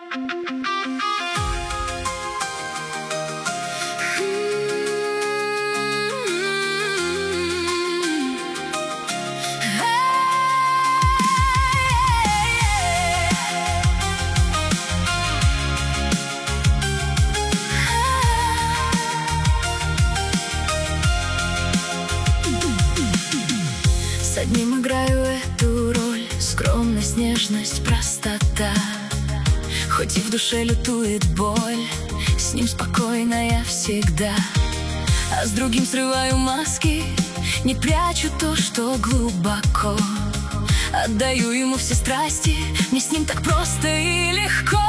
С одним играю эту роль, скромность, нежность, простота. Хоть и в душе лютует боль, с ним спокойно я всегда. А с другим срываю маски, не прячу то, что глубоко. Отдаю ему все страсти, мне с ним так просто и легко.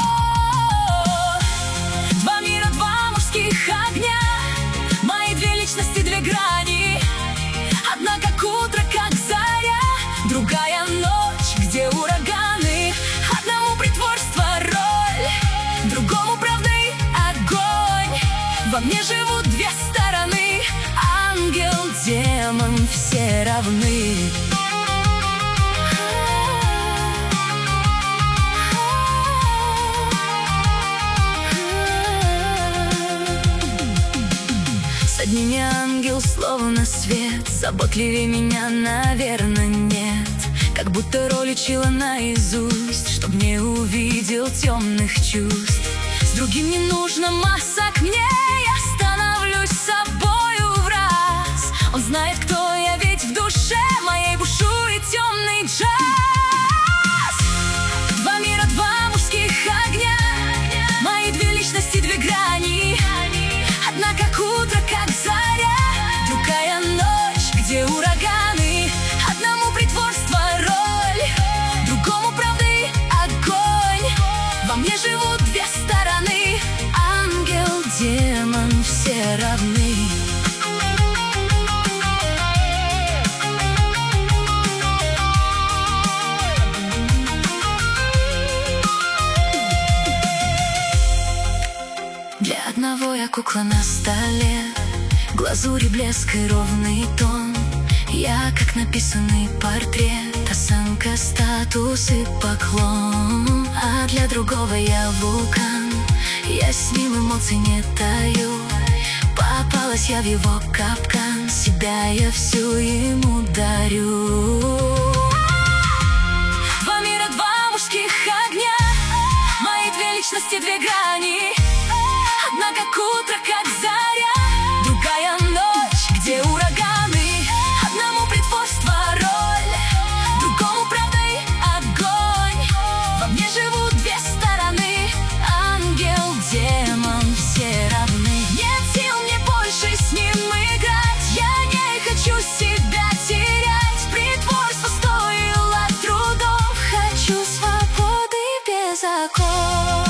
Два мира, два мужских огня, мои две личности, две грани. Одна как утро, как заря, другая ночь, где ураганы. Одному притворство роль, другому правда и огонь. Во мне живут две стороны, ангел, демон, все равны. С одними ангел словно свет, заботливее меня, наверное, нет. Как будто роль учила наизусть, чтоб не увидел темных чувств. С другим не нужно масок мне, я становлюсь собою в раз. Он знает, кто я, ведь в душе моей бушует темный джаз. Два мира, два мужских огня, мои две личности, две грани. Одна как утро, как заря, другая ночь, где ураганы. Одному притворство роль, другому правда и огонь. Во мне живут две стороны, ангел, демон, все равны. Для одного я кукла на столе, глазурь, блеск и ровный тон. Я как написанный портрет, осанка, статус и поклон. А для другого я вулкан, я с ним эмоций не таю. Попалась я в его капкан, себя я всю ему дарю. Два мира, два мужских огня, мои две личности, две грани. Одна как утро, как заря, другая ночь, где ураганы. Одному притворство роль, другому правда и огонь. Во мне живут две стороны, ангел, демон, все равны. Нет сил мне больше с ним играть, я не хочу себя терять. Притворство стоило трудов, хочу свободы без оков.